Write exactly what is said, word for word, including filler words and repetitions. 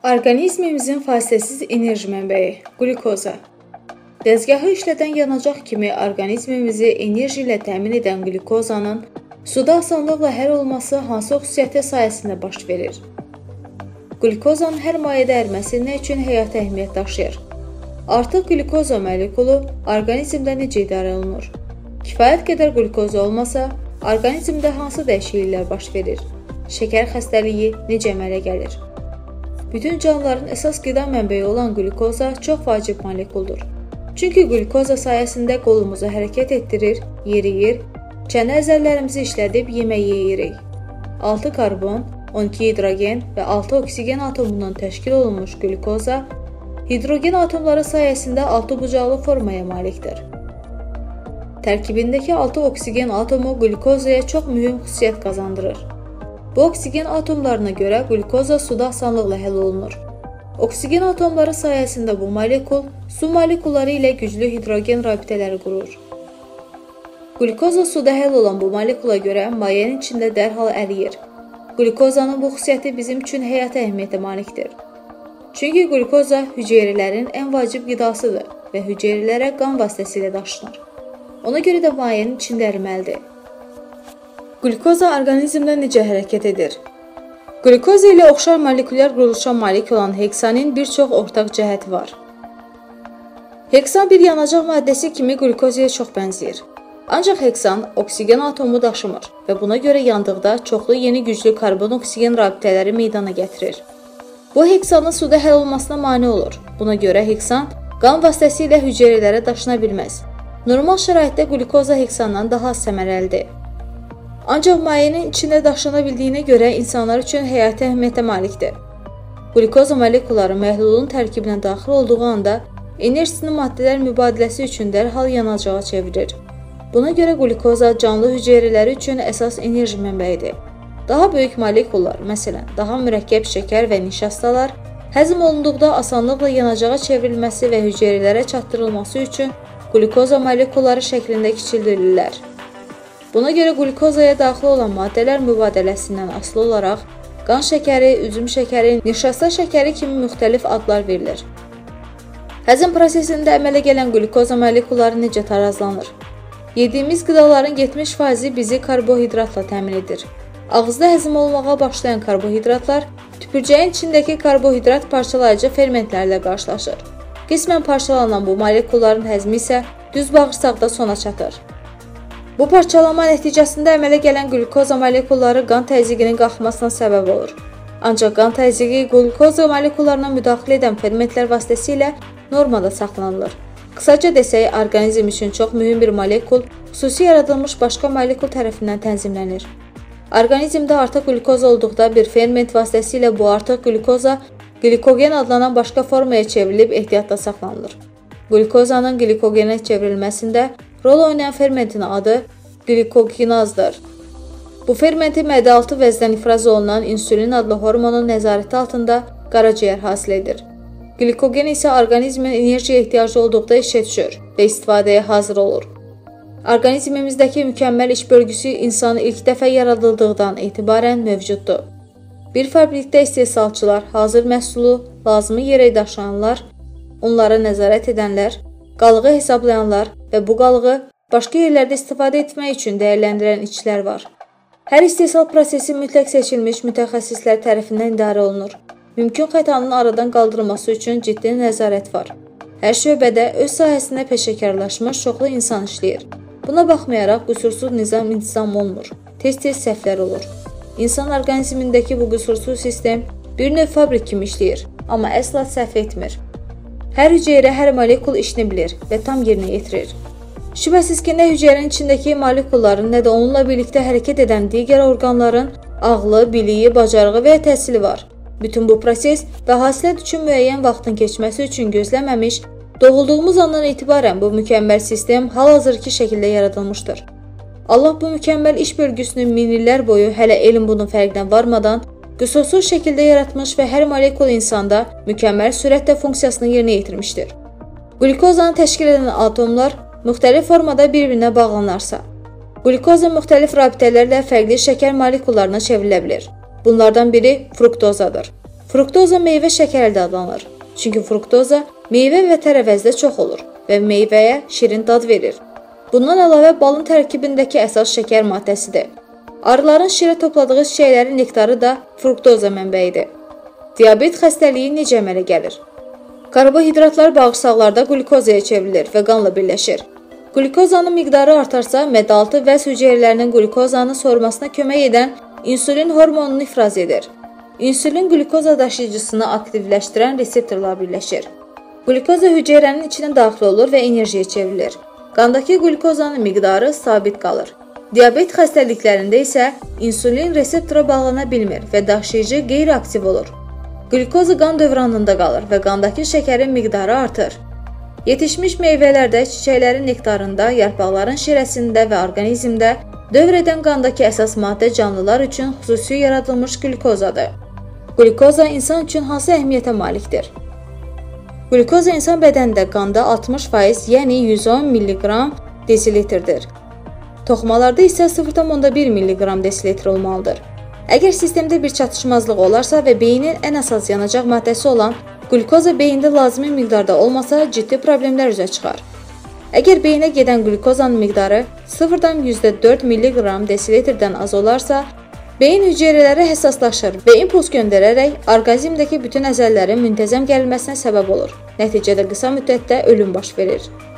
Orqanizmimizin fasiləsiz enerji mənbəyi – qlükoza. Dəzgahı işlədən yanacaq kimi orqanizmimizi enerji ilə təmin edən qlükozanın suda asanlıqla həll olması hansı xüsusiyyəti sayəsində baş verir? Qlükozanın hər mayedə əriməsi nə üçün həyati əhəmiyyət daşıyır? Artıq qlükoza molekulu orqanizmdə necə idarə olunur? Kifayət qədər qlükoza olmasa, orqanizmdə hansı dəyişikliklər baş verir? Şəkər xəstəliyi necə əmələ gəlir? Bütün canlıların əsas qida mənbəyi olan qlükoza çox vacib molekuldur. Çünki qlükoza sayəsində qolumuzu hərəkət etdirir, yeriyir, çənə əzələlərimizi işlədib yemək yeyirik. altı karbon, on iki hidrogen və altı oksigen atomundan təşkil olunmuş qlükoza, hidrogen atomları sayəsində altı bucaqlı formaya malikdir. Tərkibindəki altı oksigen atomu qlükozaya çox mühüm xüsusiyyət qazandırır. Bu oksigen atomlarına görə qlükoza suda asanlıqla həll olunur. Oksigen atomları sayəsində bu molekul su molekulları ilə güclü hidrogen rabitələri qurur. Qlükoza suda həll olan bu molekula görə mayenin içində dərhal əriyir. Qlükozanın bu xüsusiyyəti bizim üçün həyati əhəmiyyətə malikdir. Çünki qlükoza hüceyrələrin ən vacib qidasıdır və hüceyrələrə qan vasitəsilə daşınır. Ona görə də mayenin içində əriməlidir. Qlükoza orqanizmdə necə hərəkət edir? Qlükoza ilə oxşar molekulyar quruluşa malik olan heksanin bir çox ortaq cəhəti var. Heksan bir yanacaq maddəsi kimi qlükozaya çox bənzəyir. Ancaq heksan oksigen atomu daşımır və buna görə yandıqda çoxlu yeni güclü karbon-oksigen rabitələri meydana gətirir. Bu heksanın suda həll olmasına mane olur. Buna görə heksan qan vasitəsilə hüceyrələrə daşına bilməz. Normal şəraitdə qlükoza heksandan daha az səmərəlidir. Ancaq mayenin içində daşına bildiyinə görə insanlar üçün həyati əhəmiyyətə malikdir. Qlükoza molekulları məhlulun tərkibinə daxil olduğu anda enerjisini maddələr mübadiləsi üçün dərhal yanacağa çevirir. Buna görə qlükoza canlı hüceyrələri üçün əsas enerji mənbəyidir. Daha böyük molekullar, məsələn, daha mürəkkəb şəkər və nişastalar, həzm olunduqda asanlıqla yanacağa çevrilməsi və hüceyrələrə çatdırılması üçün qlükoza molekulları şəklində kiçildirirlər. Buna görə qlükozaya daxil olan maddələr mübadiləsindən asılı olaraq qan şəkəri, üzüm şəkəri, nişasta şəkəri kimi müxtəlif adlar verilir. Həzm prosesində əmələ gələn qlükoza molekulları necə tarazlanır? Yediyimiz qidaların yetmiş faizi bizi karbohidratla təmin edir. Ağızda həzm olmağa başlayan karbohidratlar tüpürcəyin içindəki karbohidrat parçalayıcı fermentlərlə qarşılaşır. Qismən parçalanan bu molekulların həzmi isə düz bağırsaqda sona çatır. Bu parçalama nəticəsində əmələ gələn qlükoza molekulları qan təzyiqinin qalxmasına səbəb olur. Ancaq qan təzyiqi qlükoza molekullarına müdaxilə edən fermentlər vasitəsilə normada saxlanılır. Qısaca desək, orqanizm üçün çox mühüm bir molekul xüsusi yaradılmış başqa molekul tərəfindən tənzimlənir. Orqanizmdə artıq qlükoza olduqda bir ferment vasitəsilə bu artıq qlükoza glikogen adlanan başqa formaya çevrilib ehtiyatda saxlanılır. Qlükozanın glikogenə çevrilməsində rol oynayan fermentin adı glikogenazdır. Bu fermenti mədə-altı vəzdən ifraz olunan insülin adlı hormonun nəzarəti altında qaraciyər hasil edir. Glikogen isə orqanizmin enerjiyə ehtiyacı olduqda işə düşür və istifadəyə hazır olur. Orqanizmimizdəki mükəmməl iş bölgüsü insan ilk dəfə yaradıldıqdan etibarən mövcuddur. Bir fabrikdə istehsalçılar hazır məhsulu, lazımi yerə daşıyanlar, onlara nəzarət edənlər, qalığı hesablayanlar və bu qalığı başqa yerlərdə istifadə etmək üçün dəyərləndirən işçilər var. Hər istehsal prosesi mütləq seçilmiş mütəxəssislər tərəfindən idarə olunur. Mümkün xətanın aradan qaldırılması üçün ciddi nəzarət var. Hər şöbədə öz sahəsində peşəkarlaşmış çoxlu insan işləyir. Buna baxmayaraq qüsursuz nizam-intizam olmur. Tez-tez səhvlər olur. İnsan orqanizmindəki bu qüsursuz sistem bir növ fabrik kimi işləyir, amma əsla səhv etmir. Hər hüceyrə, hər molekul işini bilir və tam yerinə yetirir. Şübhəsiz ki, nə hüceyrənin içindəki molekulların, nə də onunla birlikdə hərəkət edən digər orqanların ağlı, biliyi, bacarığı və ya təhsili var. Bütün bu proses və hasilət üçün müəyyən vaxtın keçməsi üçün gözləməmiş, doğulduğumuz andan etibarən bu mükəmməl sistem hal-hazırki şəkildə yaradılmışdır. Allah bu mükəmməl iş bölgüsünü min illər boyu hələ elm bunun fərqinə varmadan qüsursuz şəkildə yaratmış və hər molekul insanda mükəmməl sürətlə funksiyasını yerinə yetirmişdir. Qlükozanı təşkil edən atomlar müxtəlif formada bir-birinə bağlanarsa, qlükoza müxtəlif rabitələrlə fərqli şəkər molekullarına çevrilə bilir. Bunlardan biri fruktozadır. Fruktoza meyvə şəkəri də adlanır. Çünki fruktoza meyvə və tərəvəzdə çox olur və meyvəyə şirin dad verir. Bundan əlavə balın tərkibindəki əsas şəkər maddəsidir. Arıların şirə topladığı çiçəklərin nektarı da fruktoza mənbəyidir. Diabet xəstəliyi necə əmələ gəlir? Karbohidratlar bağırsaqlarda qlukozaya çevrilir və qanla birləşir. Qlukozanın miqdarı artarsa, mədə-altı vəz hüceyrələrinin qlukozanı sorumasına kömək edən insulin hormonunu ifraz edir. İnsulin qlukoza daşıyıcısını aktivləşdirən reseptorlar birləşir. Qlukoza hüceyrənin içinə daxil olur və enerjiyə çevrilir. Qandakı qlukozanın miqdarı sabit qalır. Diabet xəstəliklərində isə insulin reseptora bağlana bilmir və daşıyıcı qeyri-aktiv olur. Qlukoza qan dövranında qalır və qandakı şəkərin miqdarı artır. Yetişmiş meyvələrdə, çiçəklərin nektarında, yarpaqların şirəsində və orqanizmdə dövr edən qandakı əsas maddə canlılar üçün xüsusi yaradılmış qlukozadır. Qlukoza insan üçün hansı əhəmiyyətə malikdir? Qlukoza insan bədənində qanda altmış faiz, yəni yüz on milliqram desiliterdir. Toxumalarda isə sıfır tam bir milliqram desilitr olmalıdır. Əgər sistemdə bir çatışmazlıq olarsa və beynin ən əsas yanacaq maddəsi olan qlukoza beyində lazımi miqdarda olmasa, ciddi problemlər üzə çıxar. Əgər beyinə gedən qlukozanın miqdarı sıfır tam dörd milliqram desilitrdən az olarsa, beyin hüceyrələri həssaslaşır və impuls göndərərək orqanizmdəki bütün əzələlərin müntəzəm gəlməsinə səbəb olur. Nəticədə qısa müddətdə ölüm baş verir.